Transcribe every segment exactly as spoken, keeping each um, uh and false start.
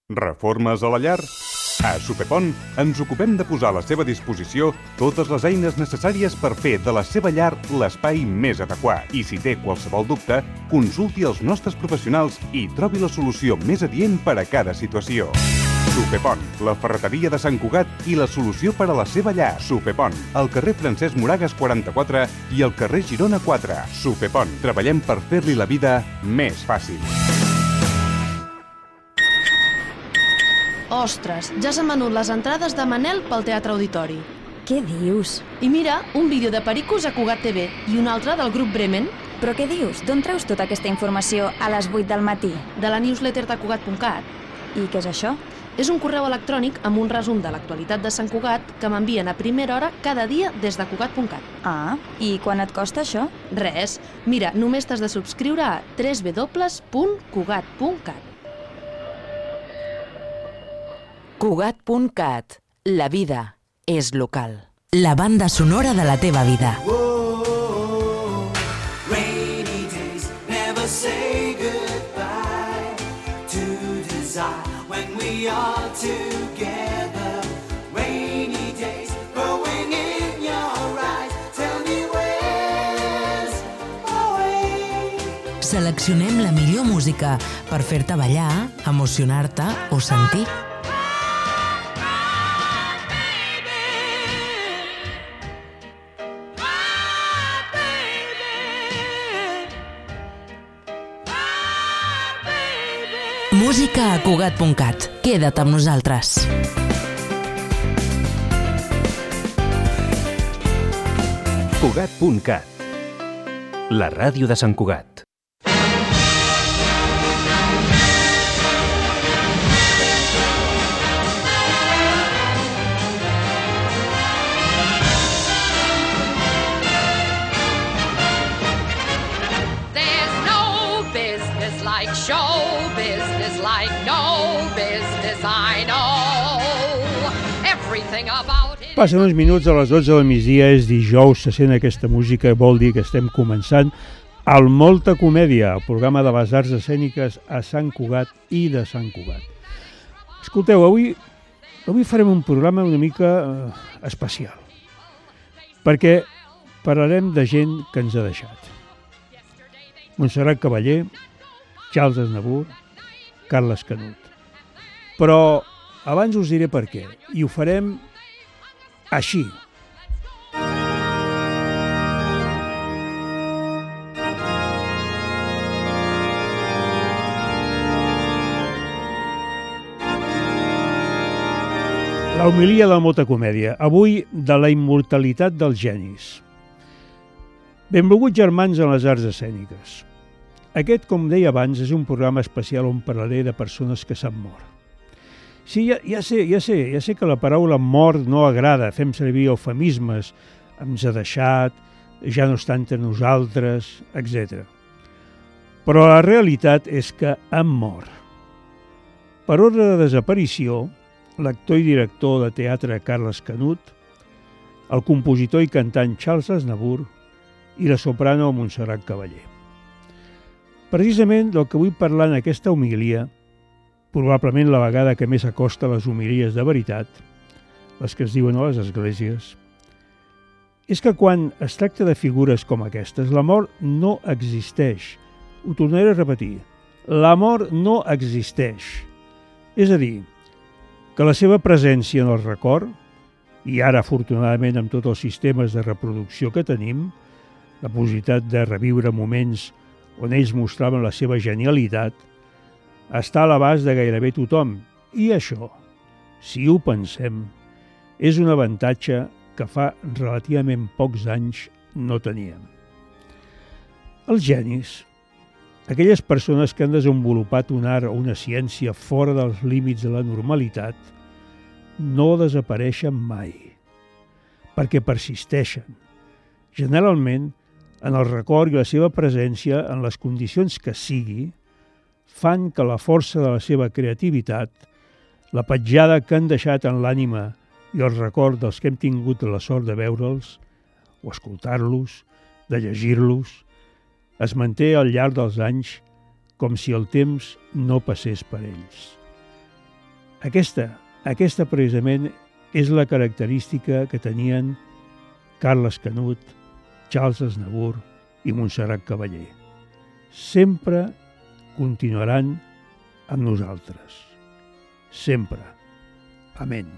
Reformes a la llar? A Supepont ens ocupem de posar a la seva disposició totes les eines necessàries per fer de la seva llar l'espai més adequat. I si té qualsevol dubte, consulti els nostres professionals i trobi la solució més adient per a cada situació. Supepont, la ferreteria de Sant Cugat i la solució per a la seva llar. Supepont, al carrer Francesc Moragas quaranta-quatre i al carrer Girona quatre. Supepont, treballem per fer-li la vida més fàcil. Ostres, ja s'han venut les entrades de Manel pel Teatre Auditori. Què dius? I mira, un vídeo de Pericos a Cugat T V i un altre del grup Bremen. Però què dius? D'on treus tota aquesta informació a les vuit del matí? De la newsletter de Cugat punt cat. I què és això? És un correu electrònic amb un resum de l'actualitat de Sant Cugat que m'envien a primera hora cada dia des de Cugat punt cat. Ah, i quan et costa això? Res. Mira, només t'has de subscriure a w w w punt cugat punt cat. Cugat punt cat. La vida és local. La banda sonora de la teva vida. Whoa, rainy days never say goodbye to desire when we are together. Rainy days growing in your eyes. Tell me where's my way. Seleccionem la millor música per fer-te ballar, emocionar-te o sentir. Música a Cugat punt cat. Queda't amb nosaltres. Cugat punt cat. La ràdio de Sant Cugat. There's no business like show business, like no business I know. Everything about it. Passen uns minuts a les dotze del migdia, és dijous, se sent aquesta música, vol dir que estem començant el Molta Comèdia, el programa de les arts escèniques a Sant Cugat i de Sant Cugat. Escolteu, avui, avui farem un programa una mica eh, especial, perquè parlarem de gent que ens ha deixat. Montserrat Cavaller, Charles Aznavour, Carles Canut. Però abans us diré per què, i ho farem així. La homilia de la Molta Comèdia, avui de la immortalitat dels genis. Benvolguts germans en les arts escèniques. Aquest, com deia abans, és un programa especial on parlaré de persones que s'han mort. Sí, ja, ja, sé, ja, sé, ja sé que la paraula mort no agrada, fem servir eufemismes, ens ha deixat, ja no està entre nosaltres, etcètera. Però la realitat és que han mort. Per ordre de desaparició, l'actor i director de teatre Carles Canut, el compositor i cantant Charles Aznavour i la soprano Montserrat Cavaller. Precisament del que vull parlar en aquesta homilia, probablement la vegada que més acosta a les homilies de veritat, les que es diuen a les esglésies, és que quan es tracta de figures com aquestes, la mort no existeix. Ho tornaré a repetir. La mort no existeix. És a dir, que la seva presència en el record, i ara afortunadament amb tots els sistemes de reproducció que tenim, la possibilitat de reviure moments on ells mostraven la seva genialitat, està a l'abast de gairebé tothom. I això, si ho pensem, és un avantatge que fa relativament pocs anys no teníem. Els genis, aquelles persones que han desenvolupat un art o una ciència fora dels límits de la normalitat, no desapareixen mai, perquè persisteixen. Generalment, en el record i la seva presència en les condicions que sigui, fan que la força de la seva creativitat, la petjada que han deixat en l'ànima i el record dels que hem tingut la sort de veure'ls, o escoltar-los, de llegir-los, es manté al llarg dels anys com si el temps no passés per ells. Aquesta, aquesta precisament és la característica que tenien Carles Canut, Charles Aznavour i Montserrat Caballé. Sempre continuaran amb nosaltres. Sempre. Amén.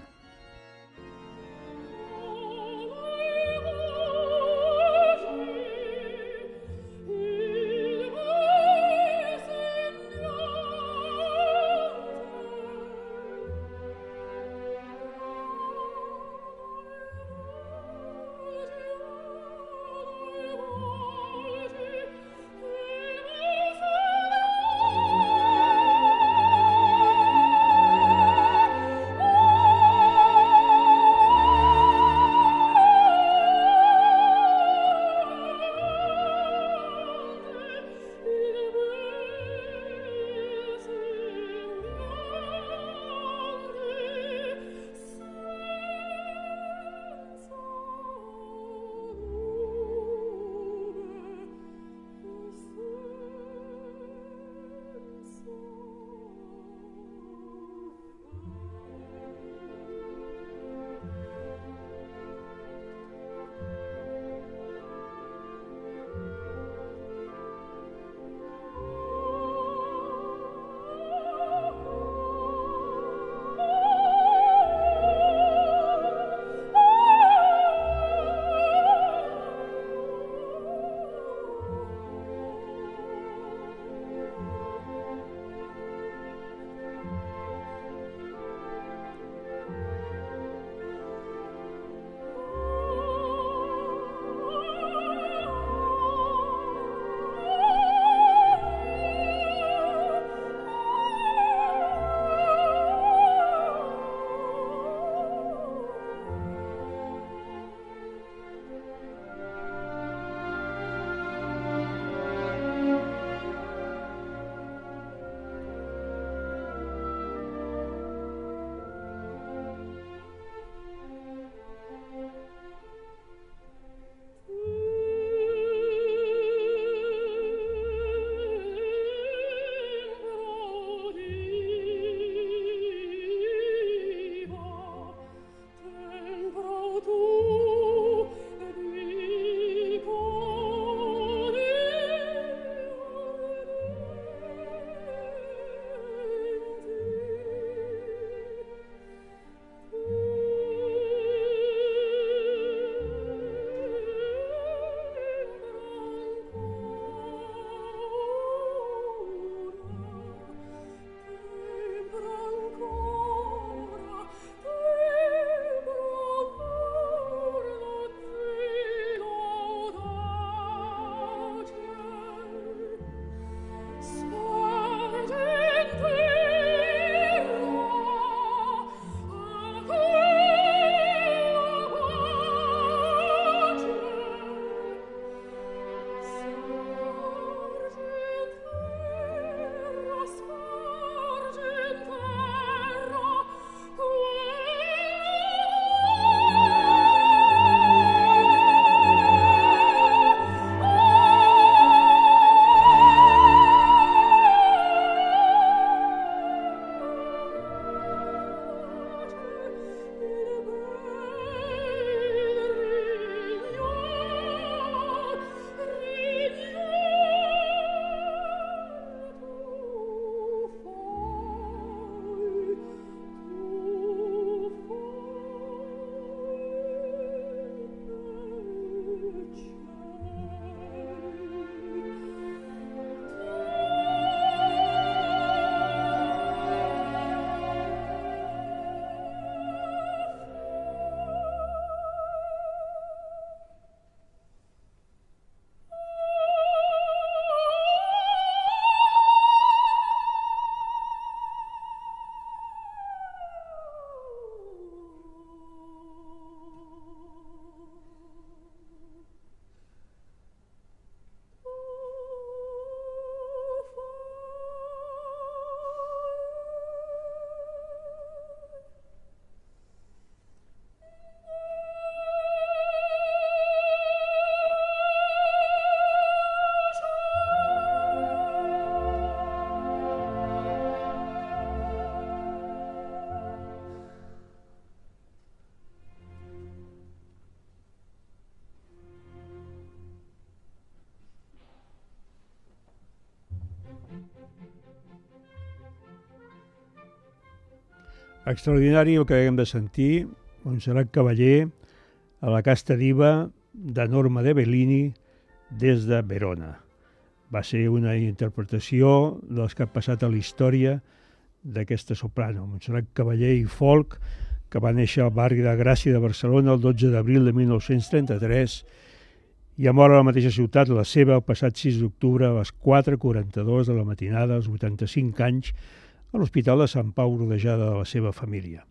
Extraordinari el que haguem de sentir, Montserrat Cavaller, a la casta diva de Norma de Bellini des de Verona. Va ser una interpretació dels que ha passat a la història d'aquesta soprano, Montserrat Cavaller i Folk, que va néixer al barri de Gràcia de Barcelona el dotze d'abril de mil nou-cents trenta-tres i ha mort a la mateixa ciutat, la seva, el passat sis d'octubre a les quatre quaranta-dos de la matinada, als vuitanta-cinc anys, a l'Hospital de Sant Pau, rodejada de la seva família.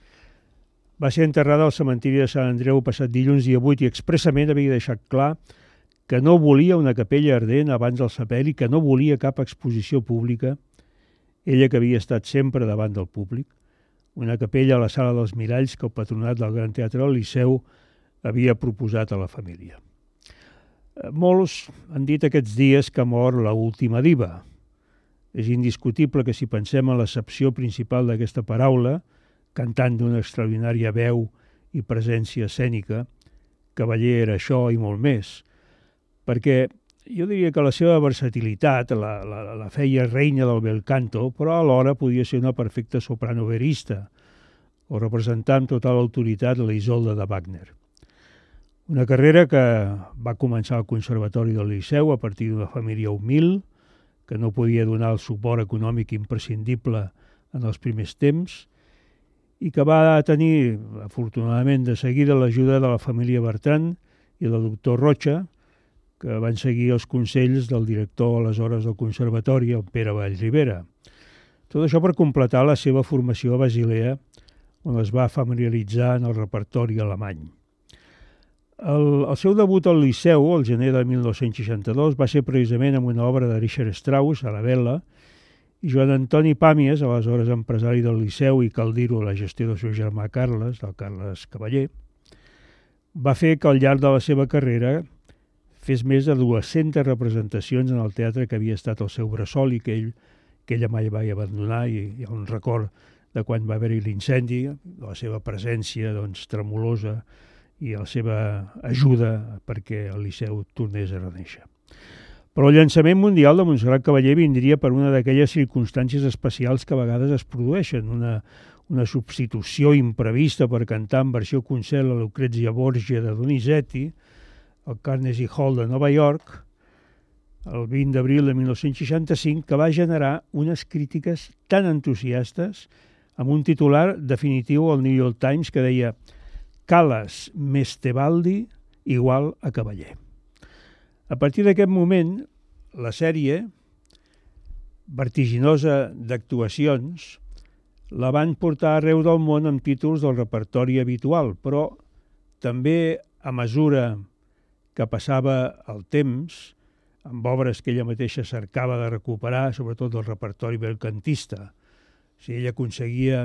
Va ser enterrada al cementiri de Sant Andreu passat dilluns dia vuit i expressament havia deixat clar que no volia una capella ardent abans del sepeli, que no volia cap exposició pública, ella que havia estat sempre davant del públic, una capella a la Sala dels Miralls que el patronat del Gran Teatre del Liceu havia proposat a la família. Molts han dit aquests dies que ha mort l'última diva. És indiscutible que si pensem en l'accepció principal d'aquesta paraula, cantant d'una extraordinària veu i presència escènica, Cavaller era això i molt més, perquè jo diria que la seva versatilitat la, la, la feia reina del bel canto, però alhora podia ser una perfecta soprano verista o representar amb total autoritat la Isolda de Wagner. Una carrera que va començar al Conservatori del Liceu a partir d'una família humil, que no podia donar el suport econòmic imprescindible en els primers temps i que va tenir, afortunadament, de seguida l'ajuda de la família Bertran i del doctor Rocha, que van seguir els consells del director aleshores del Conservatori, el Pere Vallribera. Tot això per completar la seva formació a Basilea, on es va familiaritzar en el repertori alemany. El, el seu debut al Liceu, al gener de mil nou-cents seixanta-dos, va ser precisament amb una obra de Richard Strauss, Arabella, i Joan Antoni Pàmies, aleshores empresari del Liceu i, cal dir-ho, la gestió del seu germà Carles, del Carles Cavaller, va fer que al llarg de la seva carrera fes més de dues-centes representacions en el teatre que havia estat el seu bressol i que ell que ella mai va abandonar, i hi ha un record de quan va haver-hi l'incendi, de la seva presència doncs, tremolosa i la seva ajuda perquè el Liceu tornés a renéixer. Però el llançament mundial de Montserrat Cavaller vindria per una d'aquelles circumstàncies especials que a vegades es produeixen, una, una substitució imprevista per cantar en versió concert la Lucrezia Borgia de Donizetti, al Carnegie Hall de Nova York, el vint d'abril de mil nou-cents seixanta-cinc, que va generar unes crítiques tan entusiastes amb un titular definitiu al New York Times que deia «Callas més Tebaldi igual a Cavaller». A partir d'aquest moment, la sèrie, vertiginosa d'actuacions, la van portar arreu del món amb títols del repertori habitual, però també a mesura que passava el temps, amb obres que ella mateixa cercava de recuperar, sobretot del repertori belcantista. Si ella aconseguia,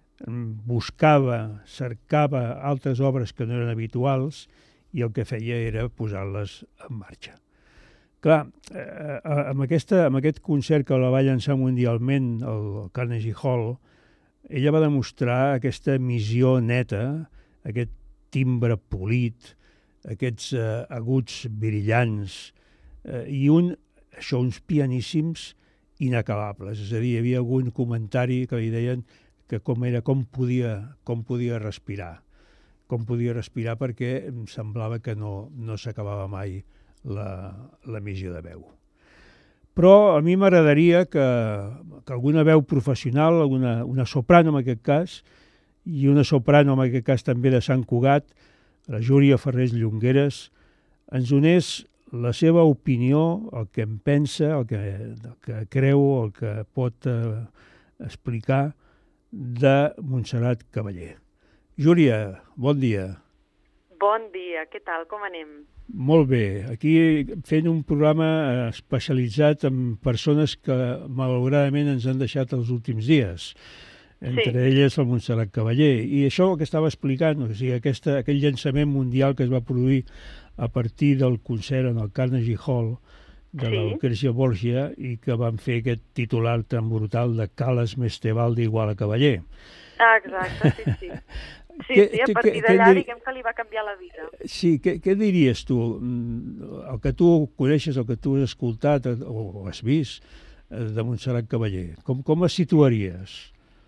buscava, cercava altres obres que no eren habituals i el que feia era posar-les en marxa. Clar, eh, amb, aquesta, amb aquest concert que la va llançar mundialment al Carnegie Hall, ella va demostrar aquesta missió neta, aquest timbre polit, aquests eh, aguts brillants eh, i un, això, uns pianíssims inacabables. És a dir, hi havia algun comentari que li deien que com era, com podia, com podia respirar. com podia respirar perquè em semblava que no, no s'acabava mai la, la missió de veu. Però a mi m'agradaria que, que alguna veu professional, alguna, una soprano en aquest cas, i una soprano en aquest cas també de Sant Cugat, la Júlia Ferrés Llongueres, ens donés la seva opinió, el que en pensa, el que, el que creu, el que pot eh, explicar de Montserrat Cavaller. Júlia, bon dia. Bon dia, què tal, com anem? Molt bé, aquí fent un programa especialitzat en persones que malauradament ens han deixat els últims dies, entre sí. elles el Montserrat Cavaller. I això que estava explicant, o sigui, aquesta, aquell llançament mundial que es va produir a partir del concert en el Carnegie Hall de sí. la Lucrezia Borgia i que van fer aquest titular tan brutal de Callas més Tebaldi igual a Cavaller. Ah, exacte, sí, sí. Sí, que, sí, a partir d'allà diguem que li va canviar la vida. Sí, què, què diries tu? El que tu coneixes, el que tu has escoltat o has vist de Montserrat Cavaller, com, com es situaries?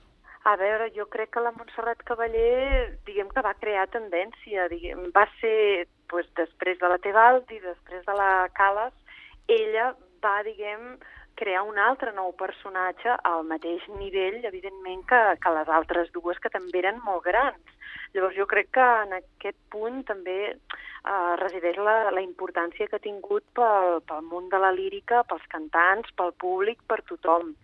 A veure, jo crec que la Montserrat Cavallé, diguem que va crear tendència, diguem, va ser, doncs, després de la Tebaldi, després de la Calas, ella va, diguem, crear un altre nou personatge al mateix nivell, evidentment, que, que les altres dues, que també eren molt grans. Llavors, jo crec que en aquest punt també eh, resideix la, la importància que ha tingut pel, pel món de la lírica, pels cantants, pel públic, per tothom.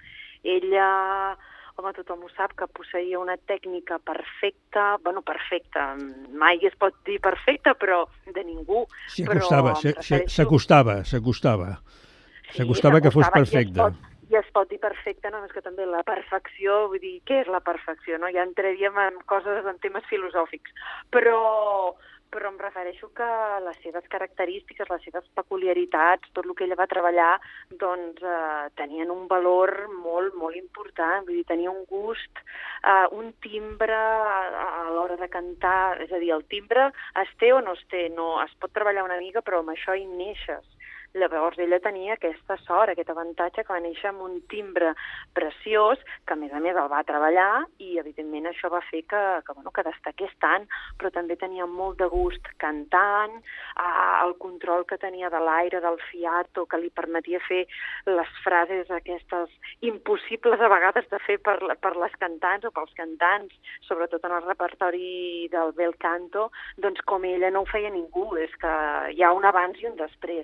Ella... Home, tothom ho sap, que posseïa una tècnica perfecta, bueno, perfecta, mai es pot dir perfecta, però de ningú. S'hi acostava, s'acostava, s'acostava. S'acostava que fos perfecta. I es pot dir perfecta, només que també la perfecció, vull dir, què és la perfecció? No? Ja entraríem en coses, en temes filosòfics, però... però em refereixo que les seves característiques, les seves peculiaritats, tot el que ella va treballar, doncs eh, tenien un valor molt, molt important. Vull dir, tenia un gust, eh, un timbre a, a l'hora de cantar, és a dir, el timbre es té o no es té, no, es pot treballar una mica, però amb això hi neixes. Llavors ella tenia aquesta sort, aquest avantatge, que va néixer amb un timbre preciós, que a més a més el va treballar i evidentment això va fer que, que, bueno, que destaqués tant, però també tenia molt de gust cantant, eh, el control que tenia de l'aire, del fiato, que li permetia fer les frases aquestes impossibles a vegades de fer per, per les cantants o pels cantants, sobretot en el repertori del bel canto, doncs com ella no ho feia ningú, és que hi ha un abans i un després.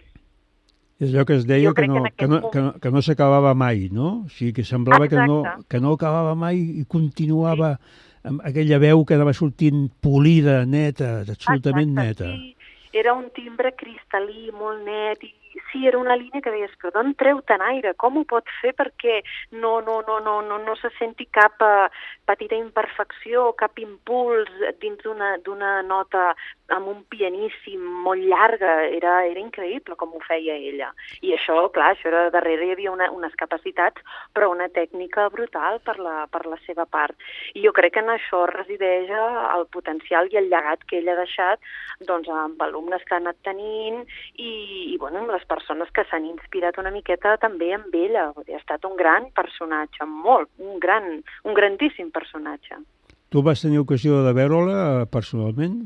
És allò que es deia que no, que no, que no, que no s'acabava mai, no? O sigui, que semblava que no, que no acabava mai i continuava sí. amb aquella veu que anava sortint polida, neta, absolutament Exacte, neta. Sí. Era un timbre cristal·lí, molt net, i sí, era una línia que deies, però d'on treu tant aire? Com ho pot fer perquè no, no, no, no, no, no se senti cap uh, petita imperfecció, cap impuls dins d'una d'una nota amb un pianíssim molt llarga? Era, era increïble com ho feia ella. I això, clar, això era, darrere hi havia una, unes capacitats, però una tècnica brutal per la, per la seva part. I jo crec que en això resideix el potencial i el llegat que ella ha deixat, doncs, amb alumnes que ha anat tenint i, i bueno, amb les persones que s'han inspirat una miqueta també amb ella. Ha estat un gran personatge, molt, un gran, un grandíssim personatge. Tu vas tenir ocasió de veure-la personalment?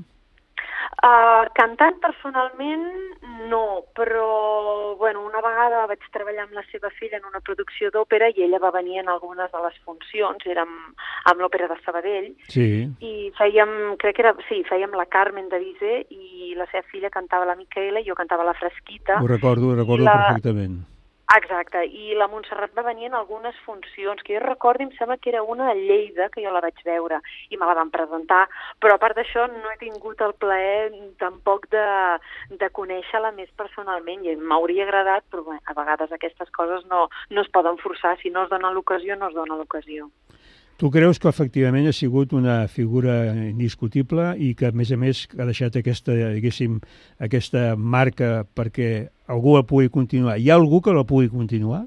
Uh, cantant personalment no, però bueno, una vegada vaig treballar amb la seva filla en una producció d'òpera i ella va venir en algunes de les funcions, érem amb l'òpera de Sabadell, sí. I fèiem, crec que era, sí, fèiem la Carmen de Bizet i la seva filla cantava la Micaela i jo cantava la Frasquita. Ho recordo, ho recordo la... perfectament. Exacte, i la Montserrat va venir en algunes funcions, que jo recordo, em sembla que era una a Lleida, que jo la vaig veure, i me la van presentar, però a part d'això no he tingut el plaer tampoc de, de conèixer-la més personalment, i m'hauria agradat, però bé, a vegades aquestes coses no, no es poden forçar, si no es dona l'ocasió, no es dona l'ocasió. Tu creus que efectivament ha sigut una figura indiscutible i que, a més a més, ha deixat aquesta, diguéssim, aquesta marca perquè algú la pugui continuar? Hi ha algú que la pugui continuar?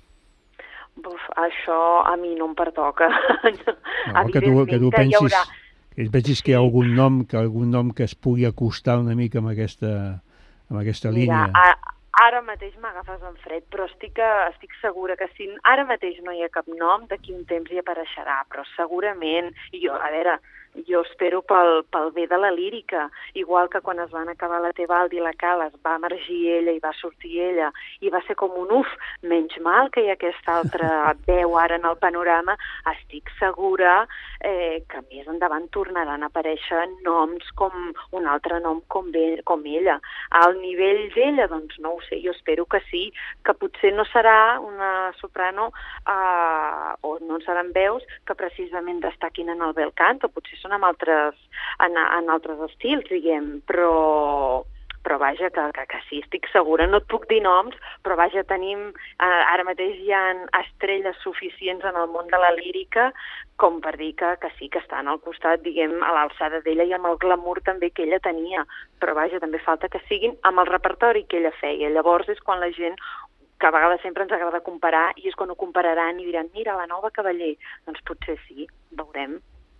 Buf, això a mi no em pertoca. No, que tu, que tu pensis, haurà... que pensis que hi ha algun nom, que algun nom que es pugui acostar una mica amb aquesta, amb aquesta línia. Mira, a... Ara mateix m'agafes en fred, però estic, estic segura que si ara mateix no hi ha cap nom, d'aquí un temps hi apareixerà, però segurament, i jo, a veure, jo espero pel, pel bé de la lírica, igual que quan es van acabar la Tebaldi i la Calas va emergir ella i va sortir ella, i va ser com un uf, menys mal que hi ha aquesta altra veu ara en el panorama, estic segura eh, que més endavant tornaran a aparèixer noms com un altre nom com, ve, com ella. Al nivell d'ella, doncs no ho sé, jo espero que sí, que potser no serà una soprano eh, o no seran veus que precisament destaquin en el bel cant, o potser són en altres, en, en altres estils, diguem, però, però vaja, que, que, que sí, estic segura, no et puc dir noms, però vaja, tenim, eh, ara mateix hi ha estrelles suficients en el món de la lírica com per dir que, que sí, que estan al costat, diguem, a l'alçada d'ella i amb el glamour també que ella tenia, però vaja, també falta que siguin amb el repertori que ella feia. Llavors és quan la gent, que a vegades sempre ens agrada comparar, i és quan ho compararan i diran, mira, la nova Cavallé, doncs potser sí, veurem.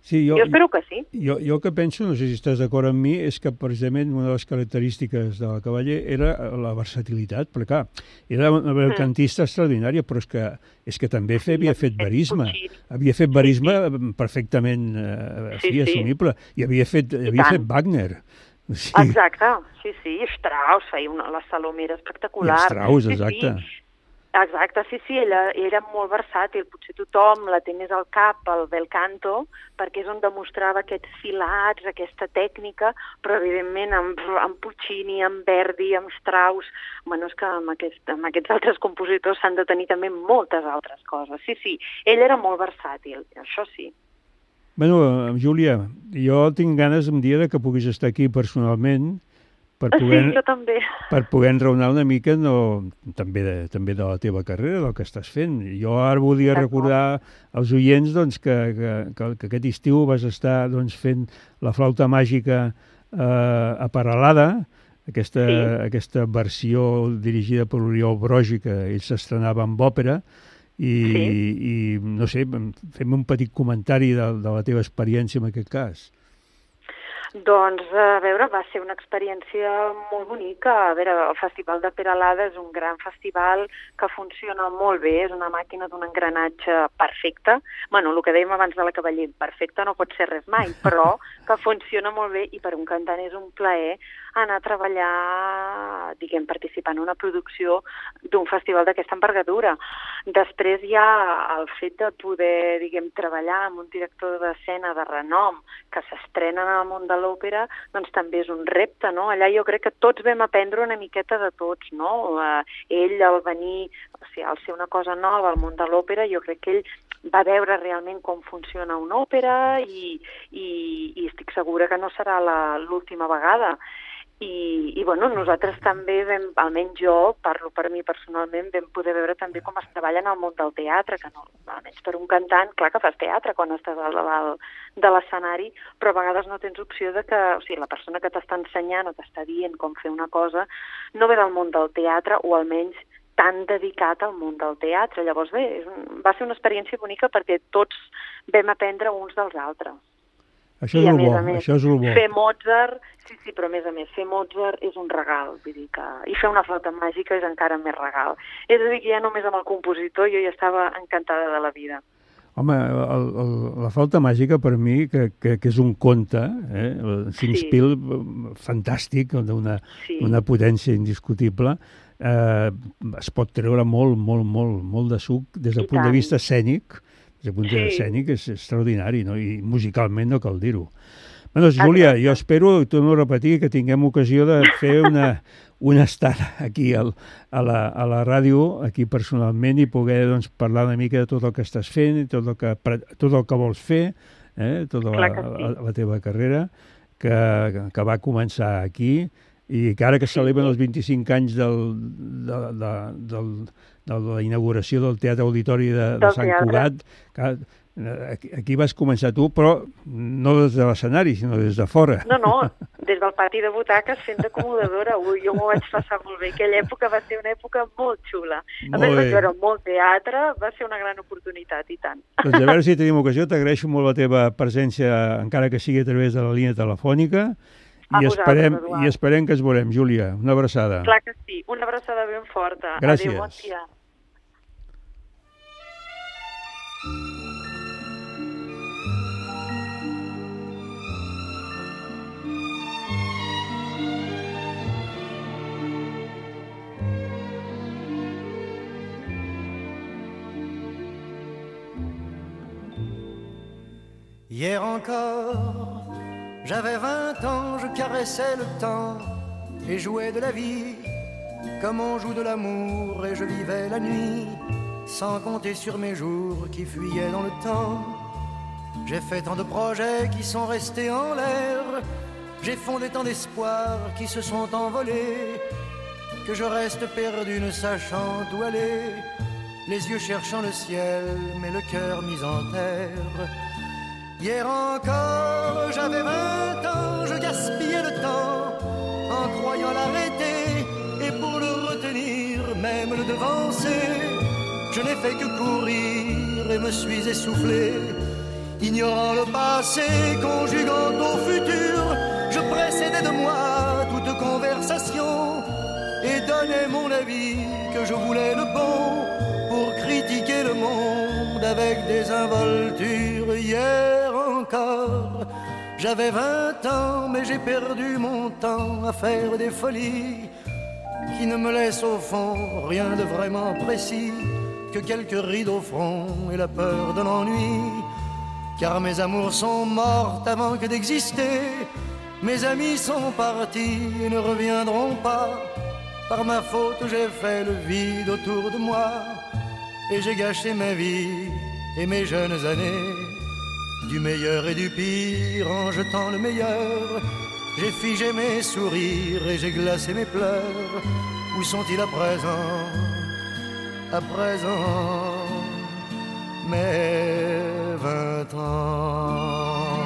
Sí, jo, jo espero que sí. Jo, jo el que penso, no sé si estàs d'acord amb mi, és que precisament una de les característiques de la Cavaller era la versatilitat, perquè clar, era una mercantista mm. extraordinària, però és que, és que també fe, havia fet verisme. Havia fet verisme sí, sí. perfectament eh, sí, sí. assumible. I havia fet, I havia fet Wagner. Sí. Exacte, sí, sí, Strauss, feia una, la Salomé era espectacular. I Strauss, exacte. Sí, sí. Exacte, sí, sí, ella era molt versàtil, potser tothom la té més al cap, el bel canto, perquè és on demostrava aquests filats, aquesta tècnica, però evidentment amb, amb Puccini, amb Verdi, amb Strauss, bueno, és que amb, aquest, amb aquests altres compositors s'han de tenir també moltes altres coses. Sí, sí, ell era molt versàtil, això sí. Bueno, Júlia, jo tinc ganes un dia de que puguis estar aquí personalment, per poder, sí, jo també. Per poder enraonar una mica no, també, de, també de la teva carrera, del que estàs fent. Jo ara volia recordar als oients doncs, que, que, que, que aquest estiu vas estar doncs, fent la flauta màgica eh, a Peralada, aquesta, sí. aquesta versió dirigida per Oriol Brogi, que ell s'estrenava amb òpera, i, sí. i no sé, fem un petit comentari de, de la teva experiència en aquest cas. Doncs, a veure, va ser una experiència molt bonica. A veure, el Festival de Peralada és un gran festival que funciona molt bé, és una màquina d'un engranatge perfecte. Bueno, el que dèiem abans de la Cavaller, perfecte no pot ser res mai, però que funciona molt bé i per un cantant és un plaer anar a treballar, diguem, participar en una producció d'un festival d'aquesta envergadura. Després hi ha el fet de poder, diguem, treballar amb un director d'escena de renom que s'estrena en el món de l'òpera, doncs també és un repte, no? Allà jo crec que tots vam aprendre una miqueta de tots, no? Uh, ell, al venir, o sigui, al ser una cosa nova al món de l'òpera, jo crec que ell va veure realment com funciona una òpera i, i, i estic segura que no serà l'última vegada. I, i bueno, nosaltres també vam, almenys jo, parlo per mi personalment, vam poder veure també com es treballa en el món del teatre, que no, almenys per un cantant, clar que fas teatre quan estàs al davant de l'escenari, però a vegades no tens opció de que, o sigui, la persona que t'està ensenyant o t'està dient com fer una cosa no ve del món del teatre o almenys tan dedicat al món del teatre. Llavors bé, és un, va ser una experiència bonica perquè tots vam aprendre uns dels altres. Això és el bo, això és el bo. Fer Mozart, sí, sí, però a més a més, fer Mozart és un regal, vull dir que... I fer una flauta màgica és encara més regal. És a dir, que ja només amb el compositor jo ja estava encantada de la vida. Home, el, el, la flauta màgica per mi, que, que, que és un conte, eh? Singspiel sí. fantàstic, d'una sí. una potència indiscutible, eh, es pot treure molt, molt, molt, molt de suc des del I punt tant. de vista escènic. Des del punt de vista escènic és extraordinari, no? I musicalment no cal dir-ho. Bueno, Júlia, jo espero, torno a repetir, que tinguem ocasió de fer una, una estada aquí al, a, la, a la ràdio, aquí personalment, i poder doncs, parlar una mica de tot el que estàs fent, tot el que, tot el que vols fer, eh? tota la, sí. la, la teva carrera, que, que va començar aquí, i que ara que celebren els vint-i-cinc anys del, de, de, del, de la inauguració del Teatre Auditori de, de Sant Cugat, que, aquí, aquí vas començar tu, però no des de l'escenari, sinó des de fora. No, no, des del pati de butaques fent d'acomodadora. Ui, jo m'ho vaig passar molt bé. Aquella època va ser una època molt xula. A més, vaig veure molt teatre, va ser una gran oportunitat, i tant. Doncs a veure si tenim ocasió, t'agraeixo molt la teva presència, encara que sigui a través de la línia telefònica, I esperem, I esperem que ens veurem, Júlia. Una abraçada. Clar que sí, una abraçada ben forta. Gràcies. Adéu, bon dia. Hier encore, j'avais vingt ans, je caressais le temps et jouais de la vie comme on joue de l'amour, et je vivais la nuit sans compter sur mes jours qui fuyaient dans le temps. J'ai fait tant de projets qui sont restés en l'air, j'ai fondé tant d'espoirs qui se sont envolés, que je reste perdu ne sachant où aller, les yeux cherchant le ciel mais le cœur mis en terre. Hier encore, j'avais vingt ans, je gaspillais le temps en croyant l'arrêter, et pour le retenir, même le devancer, je n'ai fait que courir et me suis essoufflé. ignorant le passé, conjuguant au futur, je précédais de moi toute conversation et donnais mon avis que je voulais le bon pour critiquer le monde avec des involtures. Hier encore, j'avais vingt ans, mais j'ai perdu mon temps à faire des folies qui ne me laissent au fond rien de vraiment précis que quelques rides au front et la peur de l'ennui. Car mes amours sont mortes avant que d'exister, mes amis sont partis et ne reviendront pas. Par ma faute j'ai fait le vide autour de moi et j'ai gâché ma vie et mes jeunes années. Du meilleur et du pire en jetant le meilleur, j'ai figé mes sourires et j'ai glacé mes pleurs. Où sont-ils à présent, à présent, mes vingt ans?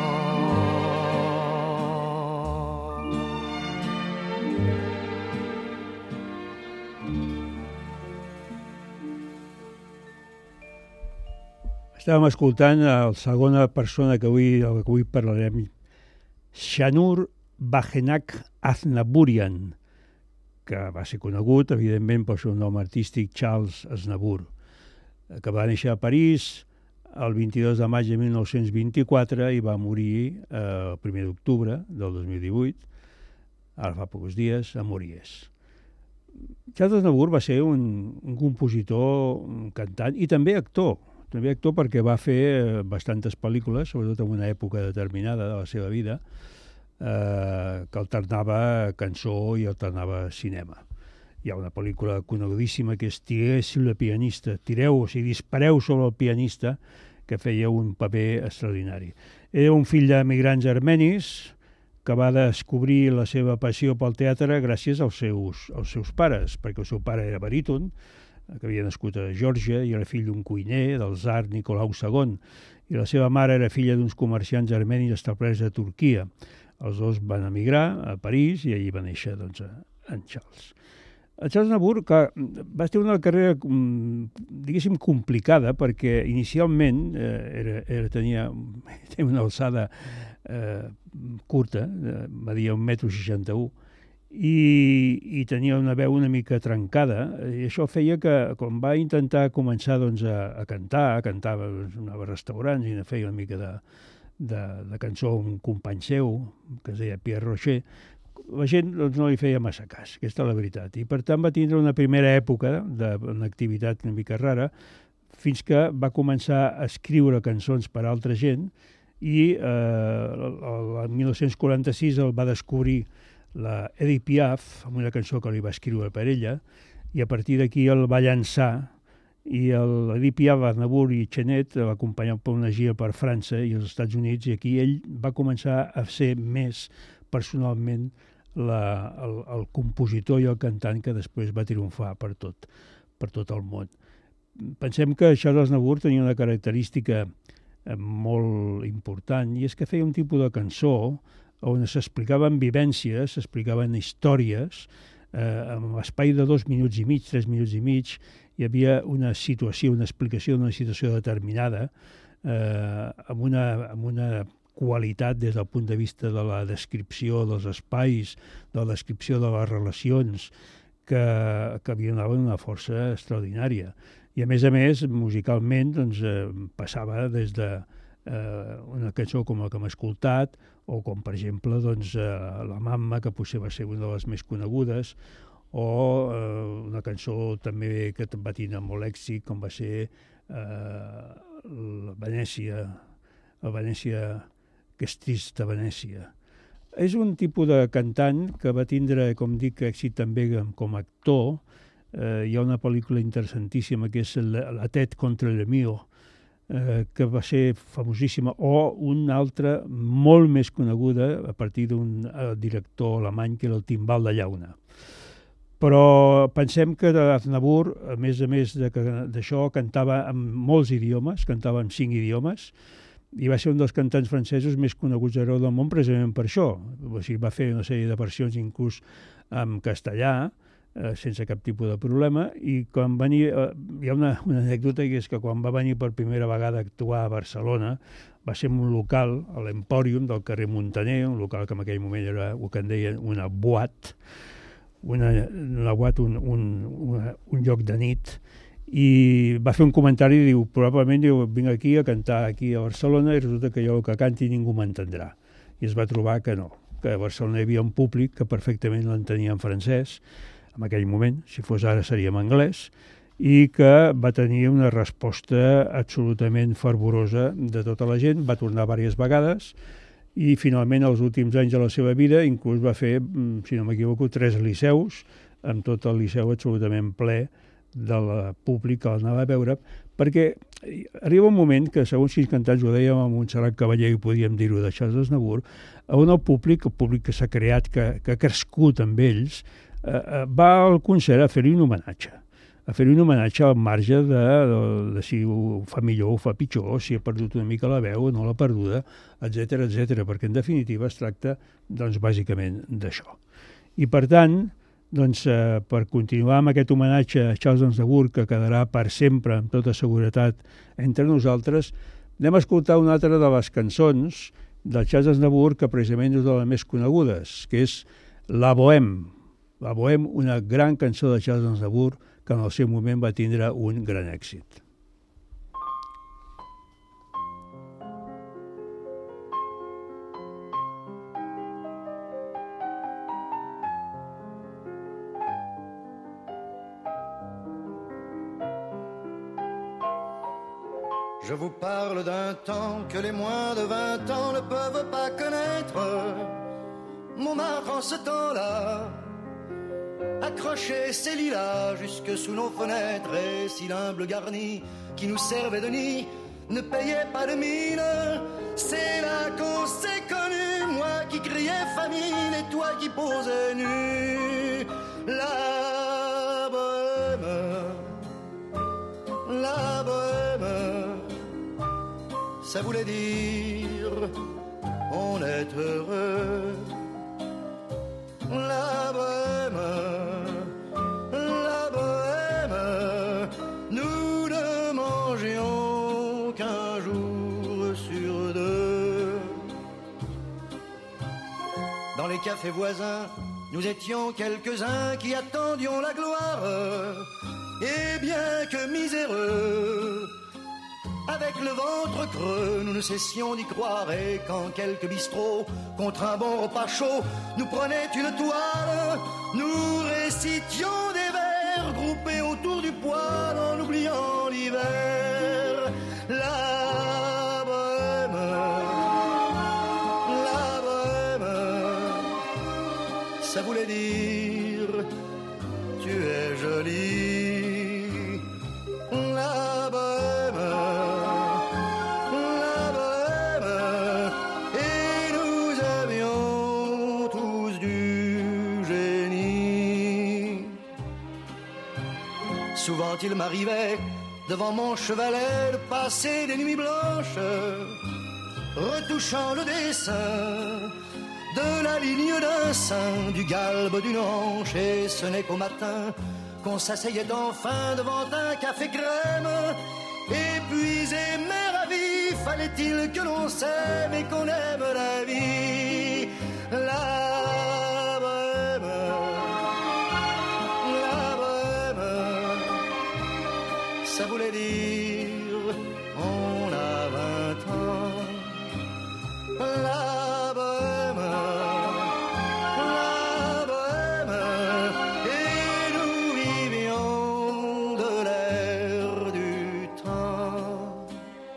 Estàvem escoltant la segona persona que avui, que avui parlarem, Shanur Bajenak Aznavourian, que va ser conegut, evidentment, pel seu nom artístic Charles Aznavour, que va néixer a París el vint-i-dos de maig de mil nou-cents vint-i-quatre i va morir eh, el primer d'octubre del dos mil divuit, ara fa pocs dies, a Mories. Charles Aznavour va ser un, un compositor, un cantant i també actor, també actor perquè va fer bastantes pel·lícules, sobretot en una època determinada de la seva vida, eh, que alternava cançó i alternava cinema. Hi ha una pel·lícula conegudíssima que és Tirez sur le pianista, tireu, o sigui, dispareu sobre el pianista, que feia un paper extraordinari. Era un fill d'emigrants armenis que va descobrir la seva passió pel teatre gràcies als seus, als seus pares, perquè el seu pare era baríton, que havia nascut a Geòrgia i era fill d'un cuiner del tsar Nicolau segon, i la seva mare era filla d'uns comerciants armenis establerts a Turquia. Els dos van emigrar a París i allí va néixer doncs, en Charles. El Charles Aznavour, que va tenir una carrera, diguéssim, complicada, perquè inicialment eh, era, era, tenia, tenia una alçada eh, curta, eh, media un metro seixanta-u, I, i tenia una veu una mica trencada, i això feia que, quan va intentar començar doncs, a, a cantar, cantava, anava a restaurants i feia una mica de, de, de cançó a un company seu, que es deia Pierre Rocher, la gent doncs, no li feia massa cas, aquesta és la veritat. I per tant va tindre una primera època d'una activitat una mica rara, fins que va començar a escriure cançons per a altra gent i eh, el mil nou-cents quaranta-sis el va descobrir la Edith Piaf, amb una cançó que li va escriure per ella, i a partir d'aquí el va llançar, i l'Edith Piaf, Aznavour i Chenet l'acompanyant per una gira per França i els Estats Units, i aquí ell va començar a ser més personalment la, el, el compositor i el cantant que després va triomfar per tot, per tot el món. Pensem que Charles Aznavour tenia una característica molt important, i és que feia un tipus de cançó on s'explicaven vivències, s'explicaven històries, eh, amb espai de dos minuts i mig, tres minuts i mig, hi havia una situació, una explicació d'una situació determinada, eh, amb, una, amb una qualitat des del punt de vista de la descripció dels espais, de la descripció de les relacions, que, que havia una força extraordinària. I a més a més, musicalment, doncs, eh, passava des de eh, una cançó com la que hem escoltat, o com, per exemple, doncs, eh, La Mamma, que potser va ser una de les més conegudes, o eh, una cançó també que va tenir molt èxit, com va ser eh, la Venècia, la Venècia, que és trista Venècia. És un tipus de cantant que va tindre, com dic, èxit també com a actor. Eh, hi ha una pel·lícula interessantíssima que és La tête contre le mur, eh, que va ser famosíssima, o una altra molt més coneguda a partir d'un eh, director alemany que era el Timbal de Llauna. Però pensem que Aznavour, a més a més d'això, cantava en molts idiomes, cantava en cinc idiomes, i va ser un dels cantants francesos més coneguts arreu del món precisament per això. O sigui, va fer una sèrie de versions inclús en castellà, eh, sense cap tipus de problema, i quan venia, eh, hi ha una, una anècdota, que és que quan va venir per primera vegada a actuar a Barcelona, va ser en un local, a l'Empòrium del carrer Muntaner, un local que en aquell moment era el que en deien una boat, una, una boat, un, un, una, un lloc de nit, i va fer un comentari i diu, probablement diu, vinc aquí a cantar aquí a Barcelona i resulta que jo el que canti ningú m'entendrà. I es va trobar que no, que a Barcelona hi havia un públic que perfectament l'entenia en francès, en aquell moment, si fos ara seria en anglès, i que va tenir una resposta absolutament fervorosa de tota la gent, va tornar diverses vegades i finalment els últims anys de la seva vida inclús va fer, si no m'equivoco, tres liceus, amb tot el liceu absolutament ple de la públic que l'anava a veure, perquè arriba un moment que, segons quins cantants, ho dèiem a Montserrat Cavaller i podíem dir-ho de Charles Aznavour, on el públic, el públic que s'ha creat, que, que ha crescut amb ells, eh, va al concert a fer-li un homenatge, a fer-li un homenatge al marge de, de, de si ho fa millor o fa pitjor, si ha perdut una mica la veu o no l'ha perduda, etcètera, etcètera, perquè en definitiva es tracta, doncs, bàsicament d'això. I per tant, doncs, eh, per continuar amb aquest homenatge a Charles Aznavour, que quedarà per sempre, amb tota seguretat, entre nosaltres, anem a escoltar una altra de les cançons del Charles Aznavour, que precisament és de les més conegudes, que és La Bohème. La Bohème, una gran cançó de Charles Aznavour, que en el seu moment va tindre un gran èxit. Je vous parle d'un temps que les moins de vingt ans ne peuvent pas connaître. Montmartre en ce temps-là accrochait ses lilas jusque sous nos fenêtres, et si l'humble garni qui nous servait de nid ne payait pas de mine, c'est là qu'on s'est connus, moi qui criais famine et toi qui posais nu. La bohème, la bohème, ça voulait dire on est heureux. La bohème, la bohème, nous ne mangions qu'un jour sur deux. Dans les cafés voisins, nous étions quelques-uns qui attendions la gloire. Et bien que miséreux, avec le ventre creux, nous ne cessions d'y croire. Et quand quelques bistrots, contre un bon repas chaud, nous prenaient une toile, nous récitions des vers groupés autour du poêle en oubliant l'hiver. La bohème, la bohème, ça voulait dire tu es jolie. La bohème, la bohème, et nous avions tous du génie. Souvent il m'arrivait devant mon chevalet de passer des nuits blanches, retouchant le dessin de la ligne d'un sein, du galbe d'une hanche, et ce n'est qu'au matin qu'on s'asseyait enfin devant un café crème. Épuisé mais ravi, fallait-il que l'on s'aime et qu'on aime la vie. La bohème, la bohème, ça voulait dire on a vingt ans. La bohème, la bohème, et nous vivions de l'air du temps.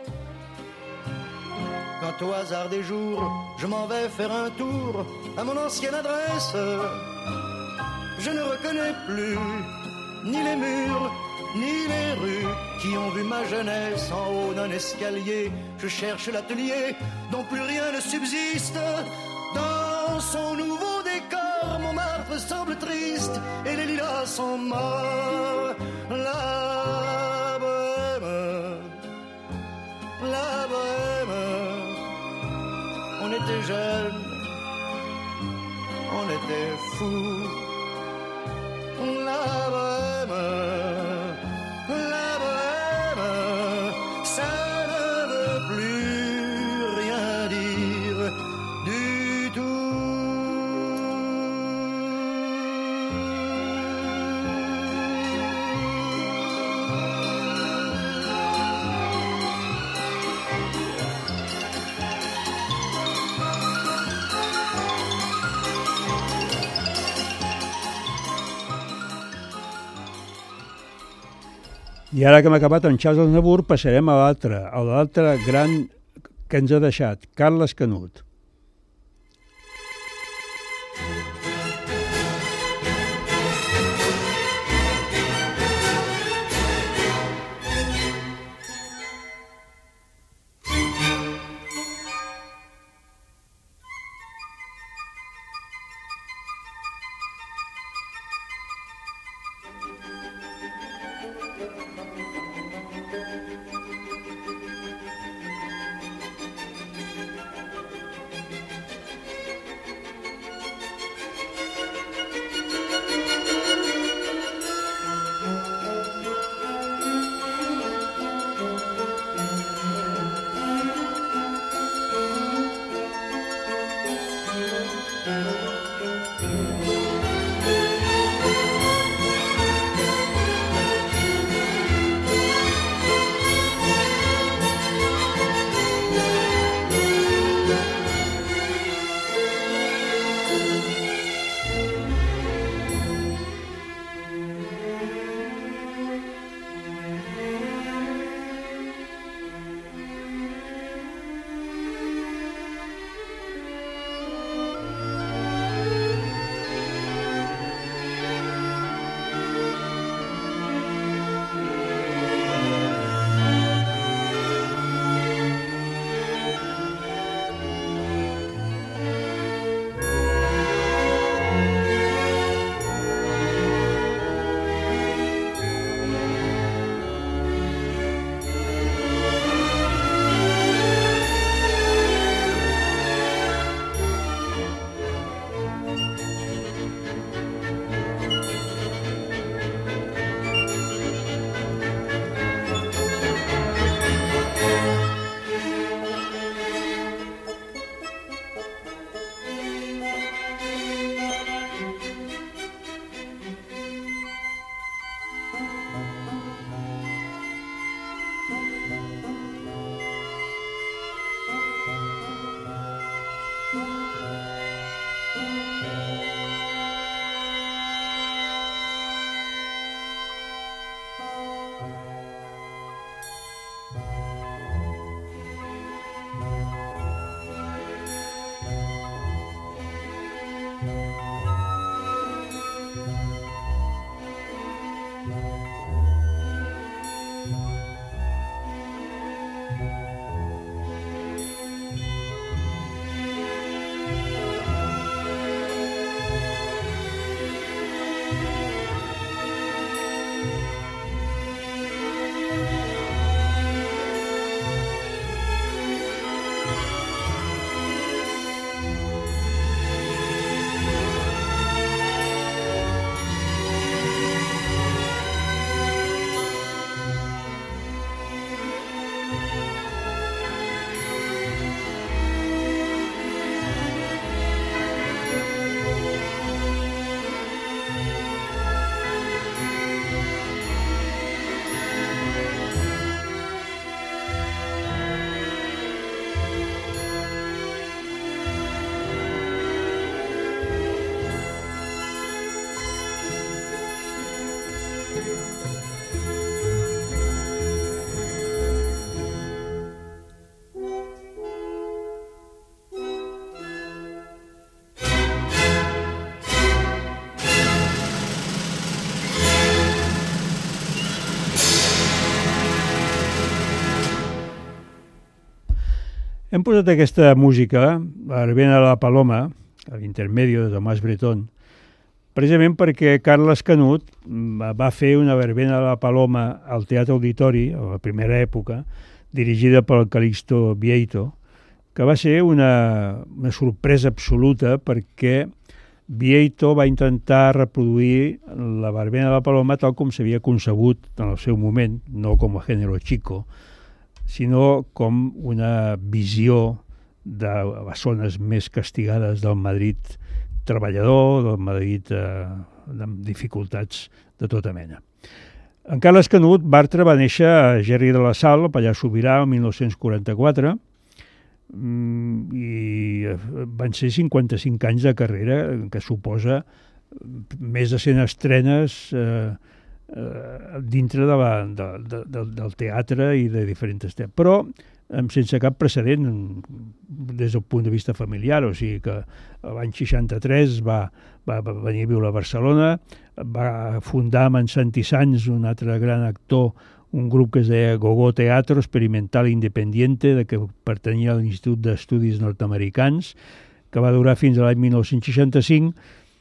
Quand au hasard des jours, je m'en vais faire un tour à mon ancienne adresse, je ne reconnais plus ni les murs, ni les rues qui ont vu ma jeunesse en haut d'un escalier. Je cherche l'atelier dont plus rien ne subsiste. Dans son nouveau décor, Montmartre semble triste et les lilas sont morts. La bohème, la bohème, on était jeunes, on était fous. La I ara que hem acabat amb Charles Aznavour, passarem a l'altre, a l'altre gran que ens ha deixat, Carles Canut. Hem posat aquesta música, la verbena de la Paloma, a l'intermedio de Tomàs Bretón, precisament perquè Carles Canut va fer una verbena de la Paloma al Teatre Auditori, a la primera època, dirigida per Calixto Vieito, que va ser una, una sorpresa absoluta perquè Vieito va intentar reproduir la verbena de la Paloma tal com s'havia concebut en el seu moment, no com a género chico, sinó com una visió de les zones més castigades del Madrid treballador, del Madrid eh, amb dificultats de tota mena. En Carles Canut, Bartra va néixer a Gerri de la Sal, a Pallars Sobirà, el mil nou-cents quaranta-quatre, i van ser cinquanta-cinc anys de carrera, que suposa més de cent estrenes eh, eh, dintre de la, de, de, de, del teatre i de diferents temes. Però sense cap precedent des del punt de vista familiar, o sigui que l'any seixanta-tres va, va, va venir a viure a Barcelona, va fundar amb en Santi Sanz, un altre gran actor, un grup que es deia Gogó Teatro Experimental Independiente, de que pertanyia a l'Institut d'Estudis Nord-Americans, que va durar fins a l'any mil nou-cents seixanta-cinc,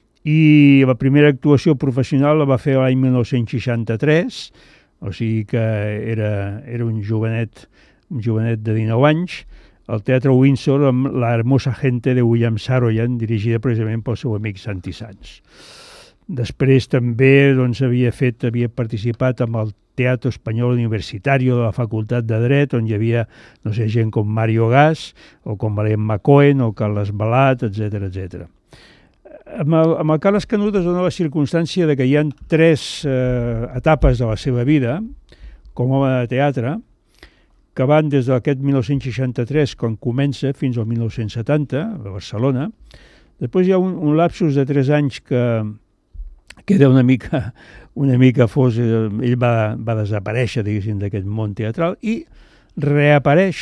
i la primera actuació professional la va fer l'any mil nou-cents seixanta-tres, o sigui que era, era un jovenet un jovenet de dinou anys, al Teatre Windsor amb La hermosa gente de William Saroyan, dirigida precisament pel seu amic Santi Sanz. Després també doncs, havia fet, havia participat amb el Teatre Espanyol Universitario de la Facultat de Dret, on hi havia no sé, gent com Mario Gas, o com Valent Macoen, o Carles Balat, etcètera, etcètera. Amb el, amb el Carles Canut es dona la circumstància de que hi ha tres eh, etapes de la seva vida, com home de teatre, que van des d'aquest mil nou-cents seixanta-tres, quan comença, fins al mil nou-cents setanta, a Barcelona. Després hi ha un, un lapsus de tres anys que queda una mica, una mica fos, ell va, va desaparèixer, diguéssim, d'aquest món teatral, i reapareix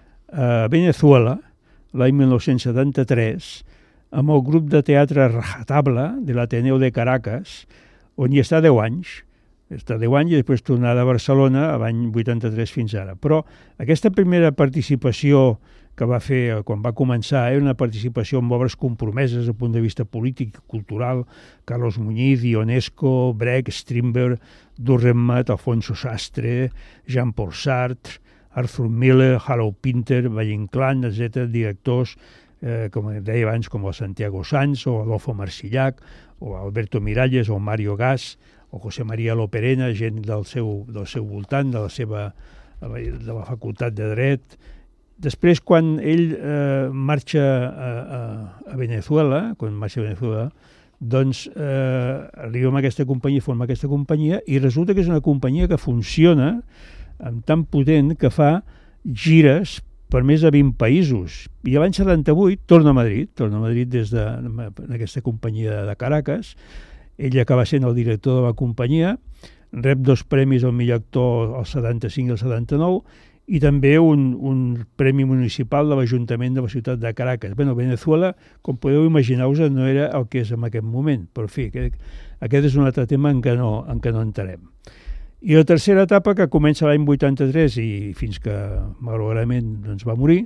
a Venezuela, l'any mil nou-cents setanta-tres, amb el grup de teatre Rajatabla de l'Ateneu de Caracas, on hi està deu anys, està deu anys i després tornada a Barcelona a l'any vuitanta-tres fins ara. Però aquesta primera participació que va fer quan va començar era una participació amb obres compromeses des del punt de vista polític i cultural, Carlos Muñiz, Ionesco, Brecht, Strindberg, Durrenmatt, Alfonso Sastre, Jean-Paul Sartre, Arthur Miller, Harold Pinter, Valle-Inclán, etcètera, directors, eh, com deia abans, com el Santiago Sanz, o Adolfo Marsillac, o Alberto Miralles, o Mario Gas, o José María Loperena, gent del seu, del seu voltant, de la seva de la facultat de dret. Després, quan ell eh, marxa a, a, a Venezuela, quan marxa a Venezuela, doncs eh, arriba amb aquesta companyia, forma aquesta companyia, i resulta que és una companyia que funciona amb tan potent que fa gires per més de vint països. I l'any setanta-vuit torna a Madrid, torna a Madrid des d'aquesta companyia de Caracas. Ell acaba sent el director de la companyia, rep dos premis al millor actor al setanta-cinc i al setanta-nou, i també un, un premi municipal de l'Ajuntament de la ciutat de Caracas. Bé, Venezuela, com podeu imaginar-vos, no era el que és en aquest moment, però en fi, aquest, aquest és un altre tema en què no, en què no entrarem. I la tercera etapa, que comença l'any vuitanta-tres i fins que, malauradament, doncs, va morir,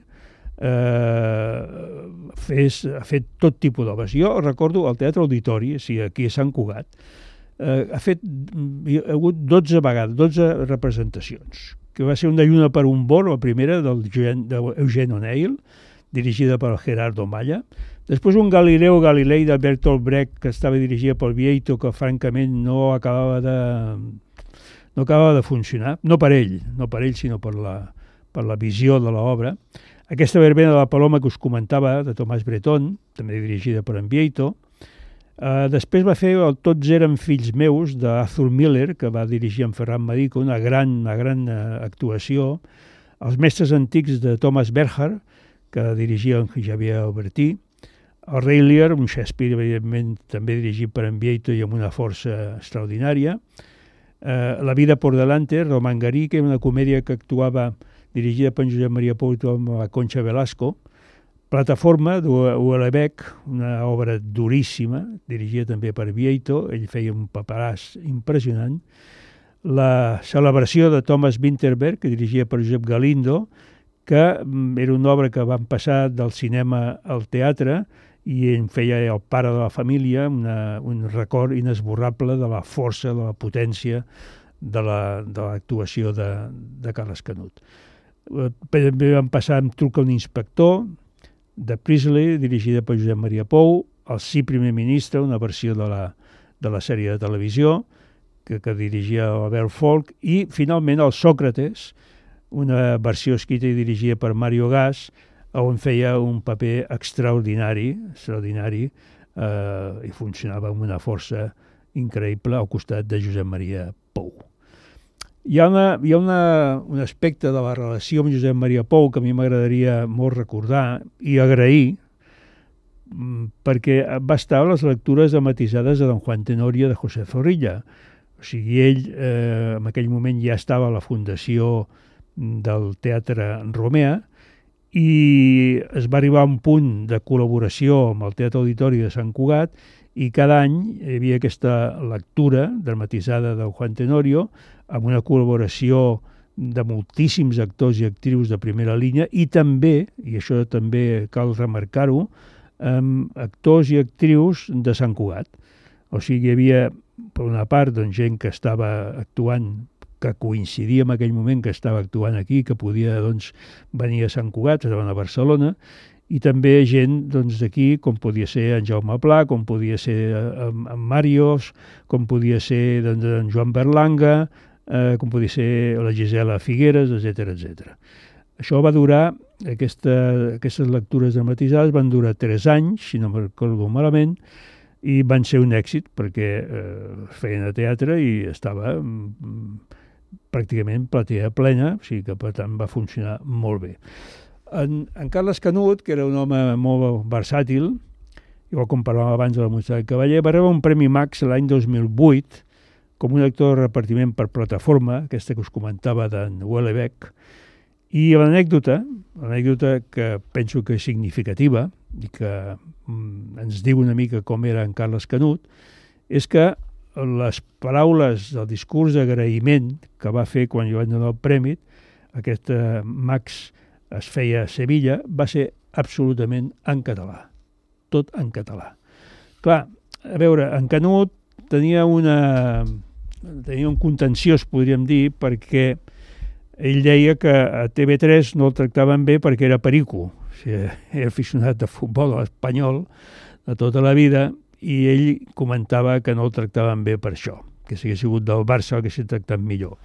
eh, fes, ha fet tot tipus d'obres. Jo recordo el Teatre Auditori, o sigui, aquí a Sant Cugat, eh, ha fet, hi ha hagut dotze vegades, dotze representacions, que va ser una lluna per un bord, la primera d'Eugene O'Neill, dirigida per Gerardo Malla. Després un Galileo Galilei de Bertolt Brecht, que estava dirigida per Vieito, que francament no acabava de, no acabava de funcionar, no per ell, no per ell, sinó per la, per la visió de l'obra. Aquesta verbena de la Paloma que us comentava, de Tomàs Bretón, també dirigida per en Vieito. Uh, després va fer el Tots eren fills meus, d'Arthur Miller, que va dirigir en Ferran Medico, una gran, una gran uh, actuació. Els mestres antics de Thomas Bernhard, que dirigia en Javier Albertí. El Rei Lear, un Shakespeare, evidentment, també dirigit per en Vieito i amb una força extraordinària. Uh, La vida por delante, Roman Garí, que era una comèdia que actuava dirigida per Josep Maria Pou amb la Concha Velasco. Plataforma, d'Uelebec, una obra duríssima, dirigida també per Vieito, ell feia un paperàs impressionant. La celebració de Thomas Vinterberg, que dirigia per Josep Galindo, que era una obra que van passar del cinema al teatre, i ell feia el pare de la família, una, un record inesborrable de la força, de la potència de l'actuació de, de Carles Canut. També van passar amb Truca un inspector, de Priestley, dirigida per Josep Maria Pou, El sí primer ministre, una versió de la, de la sèrie de televisió que, que dirigia Albert Folk, i finalment el Sòcrates, una versió escrita i dirigia per Mario Gas, on feia un paper extraordinari, extraordinari eh, i funcionava amb una força increïble al costat de Josep Maria Pou. Hi ha, una, hi ha una, un aspecte de la relació amb Josep Maria Pou que a mi m'agradaria molt recordar i agrair, perquè va estar a les lectures dramatitzades de Don Juan Tenorio de José Zorrilla. O sigui, ell eh, en aquell moment ja estava a la fundació del Teatre Romea i es va arribar a un punt de col·laboració amb el Teatre Auditori de Sant Cugat i cada any hi havia aquesta lectura dramatitzada de Juan Tenorio amb una col·laboració de moltíssims actors i actrius de primera línia i també, i això també cal remarcar-ho, amb actors i actrius de Sant Cugat. O sigui, hi havia, per una part, doncs, gent que estava actuant, que coincidia en aquell moment que estava actuant aquí, que podia doncs, venir a Sant Cugat, estaven a Barcelona, i també gent doncs, d'aquí, com podia ser en Jaume Pla, com podia ser en, en Màrios, com podia ser doncs, en Joan Berlanga, eh, com podia ser la Gisela Figueres, etcètera, etcètera. Això va durar, aquesta, aquestes lectures dramatitzades van durar tres anys, si no me'n recordo malament, i van ser un èxit perquè eh, feien a teatre i estava mm, pràcticament platea plena, o sigui que per tant va funcionar molt bé. En, en Carles Canut, que era un home molt versàtil, igual com parlàvem abans de la Montserrat Cavaller, va rebre un Premi Max l'any dos mil vuit com un actor de repartiment per plataforma, aquesta que us comentava d'en Houellebecq, i l'anècdota, l'anècdota que penso que és significativa i que mm, ens diu una mica com era en Carles Canut, és que les paraules del discurs d'agraïment que va fer quan li van donar el premi, aquest eh, Max es feia a Sevilla, va ser absolutament en català, tot en català. Clar, a veure, en Canut tenia una tenia un contenciós, podríem dir, perquè ell deia que a T V tres no el tractaven bé perquè era perico, o sigui, era aficionat de futbol espanyol de tota la vida, i ell comentava que no el tractaven bé per això, que si hagués sigut del Barça l'haguessin tractat millor.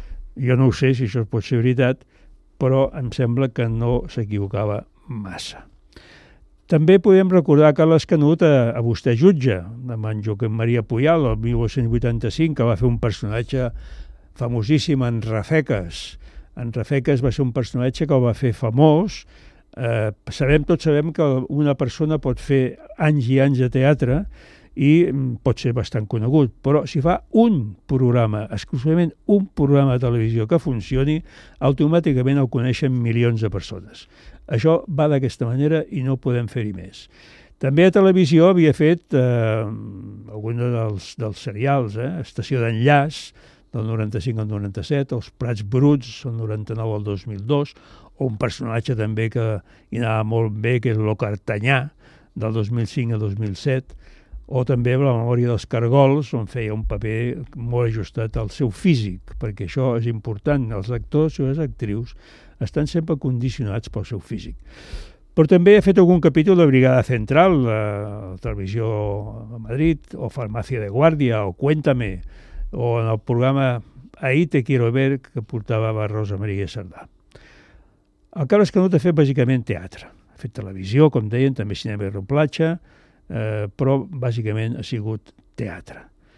Jo no ho sé si això pot ser veritat, però em sembla que no s'equivocava massa. També podem recordar Carles Canut a, a Vostè jutge, amb en Joaquim Maria Puyal, el mil nou-cents vuitanta-cinc, que va fer un personatge famosíssim en Rafeques. En Rafeques va ser un personatge que el va fer famós. Eh, sabem, tots sabem que una persona pot fer anys i anys de teatre i pot ser bastant conegut, però si fa un programa, exclusivament un programa de televisió que funcioni, automàticament el coneixen milions de persones. Això va d'aquesta manera i no podem fer-hi més. També a televisió havia fet eh, algun dels, dels serials, eh? Estació d'enllaç, del noranta-cinc al noranta-set, Els Prats Bruts, del noranta-nou al dos mil dos, o un personatge també que hi anava molt bé, que és l'Ocartanyà, del dos mil cinc al dos mil set, o també La memòria dels cargols, on feia un paper molt ajustat al seu físic, perquè això és important. Els actors i les actrius estan sempre condicionats pel seu físic. Però també ha fet algun capítol de Brigada Central, a Televisió a Madrid, o Farmàcia de Guàrdia, o Cuéntame, o en el programa Ahí te quiero ver, que portava Rosa Maria Sardà. El Carles Canut ha fet bàsicament teatre. Ha fet televisió, com deien, també cinema i doblatge, Eh, però bàsicament ha sigut teatre.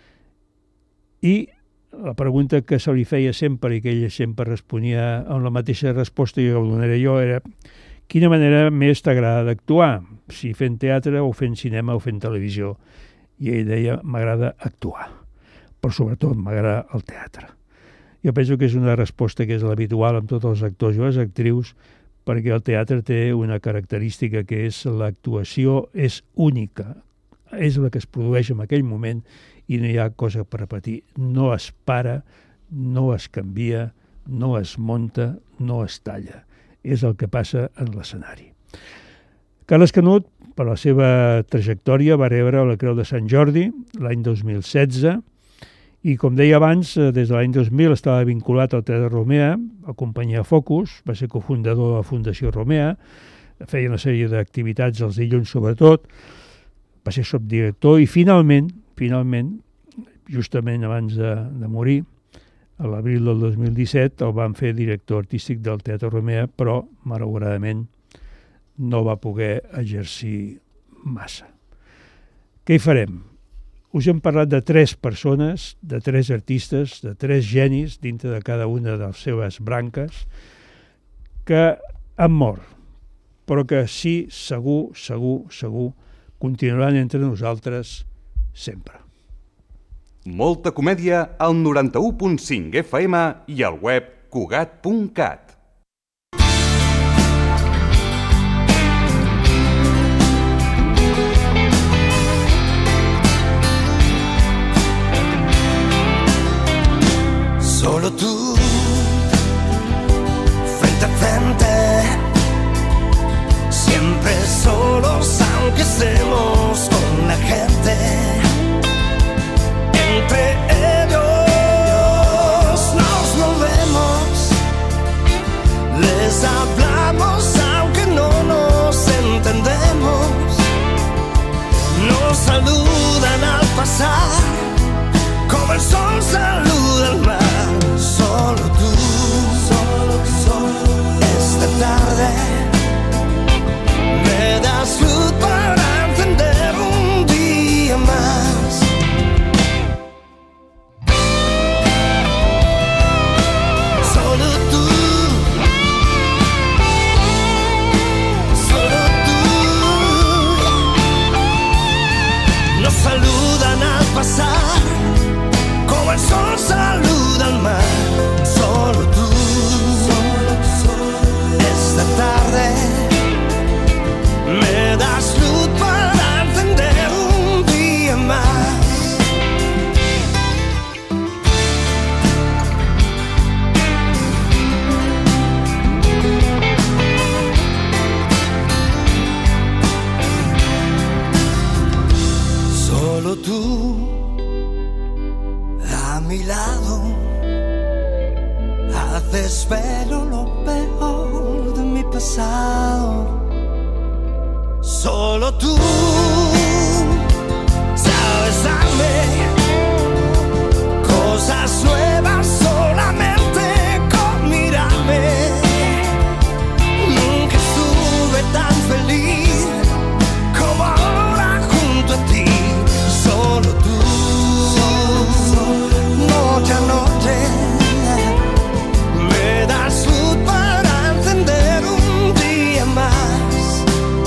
I la pregunta que se li feia sempre i que ell sempre responia amb la mateixa resposta que el donaré jo era: quina manera més t'agrada d'actuar? Si fent teatre o fent cinema o fent televisió? I ell deia: m'agrada actuar, però sobretot m'agrada el teatre. Jo penso que és una resposta que és l'habitual amb tots els actors i les actrius, perquè el teatre té una característica que és l'actuació és única, és la que es produeix en aquell moment i no hi ha cosa per repetir. No es para, no es canvia, no es munta, no es talla. És el que passa en l'escenari. Carles Canut, per la seva trajectòria, va rebre la Creu de Sant Jordi l'any dos mil setze, i com deia abans, des de l'any dos mil estava vinculat al Teatre Romea, a companyia Focus, va ser cofundador de la Fundació Romea, feia una sèrie d'activitats els dilluns sobretot, va ser subdirector i finalment, finalment, justament abans de, de morir, a l'abril del dos mil disset, el van fer director artístic del Teatre Romea, però, malauradament, no va poder exercir massa. Què hi farem? Us hem parlat de tres persones, de tres artistes, de tres genis dintre de cada una de les seves branques que han mort, però que sí, segur, segur, segur, continuaran entre nosaltres sempre. Molta comèdia al noranta-u punt cinc F M i al web cugat punt cat. Solo tú, frente a frente, siempre solos aunque estemos con la gente. Entre ellos nos movemos, les hablamos aunque no nos entendemos. Nos saludan al pasar, como el sol saluda al mar. Solo tú, solo, solo esta tarde me das luz para encender un día más. Solo tú, solo tú nos saludan al pasar, como el sol saluda al mar. Solo tú, solo, solo esta tarde me das luz para encender un día más. Solo tú a mi lado, haces ver lo peor de mi pasado. Solo tú sabes darme cosas nuevas solamente con mirarme. Nunca estuve tan feliz como ahora junto a ti. Solo tú, noche a noche me das luz para encender un día más.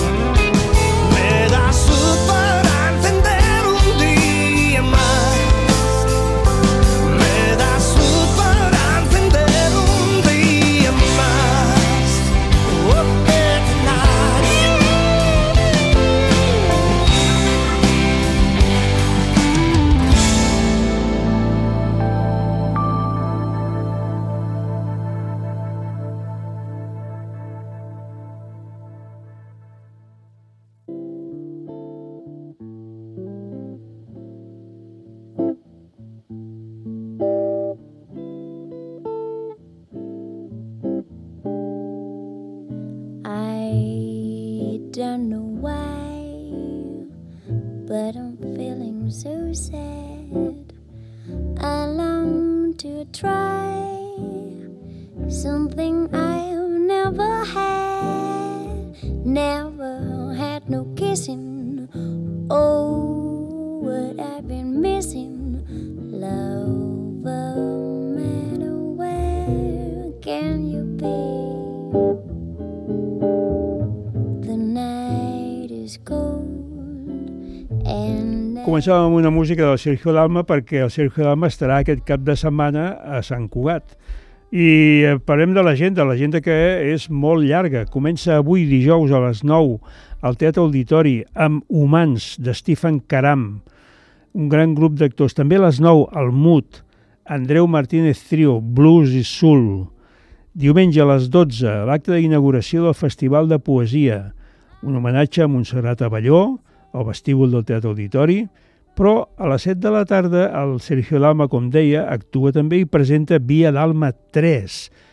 Me das luz para encender un día más. Me das luz para encender un día más. Oh, I don't know why, but I'm feeling so sad. I long to try something I've never had. Never had no kissing. Oh, what I've been missing. Love, no matter where can you be? Començàvem amb una música del Sergio Dalma perquè el Sergio Dalma estarà aquest cap de setmana a Sant Cugat. I parlem de l'agenda, l'agenda que és molt llarga. Comença avui dijous a les nou al Teatre Auditori amb Humans de Stephen Karam, un gran grup d'actors. També a les nou al Mut, Andreu Martínez Trio, Blues i Soul. Diumenge a les dotze, l'acte d'inauguració del Festival de Poesia, un homenatge a Montserrat Abelló, al vestíbul del Teatre Auditori, però a les set de la tarda el Sergio Dalma, com deia, actua també i presenta Via Dalma tres,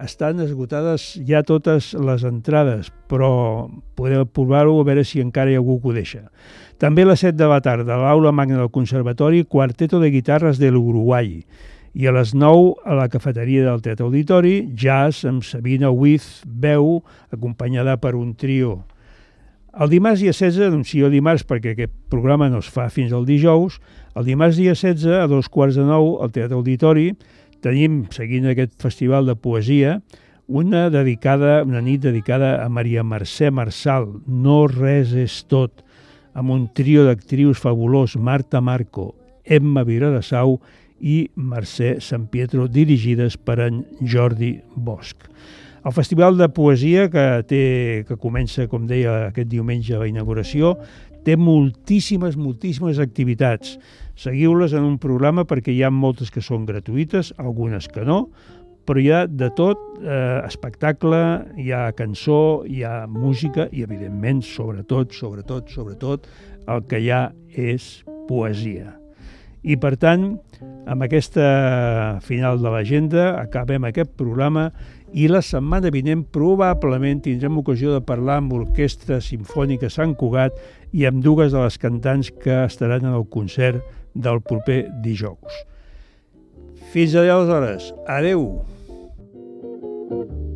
estan esgotades ja totes les entrades, però podeu provar-ho a veure si encara hi ha algú que ho deixa. També a les set de la tarda, a l'aula magna del Conservatori, Quarteto de Guitarres de l'Uruguai. I a les nou, a la cafeteria del Teatre Auditori, jazz amb Sabina With, veu, acompanyada per un trio. El dimarts dia setze, anuncio dimarts perquè aquest programa no es fa fins al dijous, el dimarts dia setze, a dos quarts de nou, al Teatre Auditori, tenim, seguint aquest festival de poesia, una dedicada, una nit dedicada a Maria Mercè Marçal, No res és tot, amb un trio d'actrius fabulós, Marta Marco, Emma Viradasau i Mercè Sant Pietro, dirigides per en Jordi Bosch. El Festival de Poesia, que, té, que comença, com deia, aquest diumenge a la inauguració, té moltíssimes, moltíssimes activitats. Seguiu-les en un programa perquè hi ha moltes que són gratuïtes, algunes que no, però hi ha de tot, eh, espectacle, hi ha cançó, hi ha música i, evidentment, sobretot, sobretot, sobretot, el que hi ha és poesia. I, per tant, amb aquesta final de l'agenda acabem aquest programa i la setmana vinent probablement tindrem ocasió de parlar amb l'Orquestra Simfònica Sant Cugat i amb dues de les cantants que estaran en el concert del proper dijous. Fins aleshores. Adeu!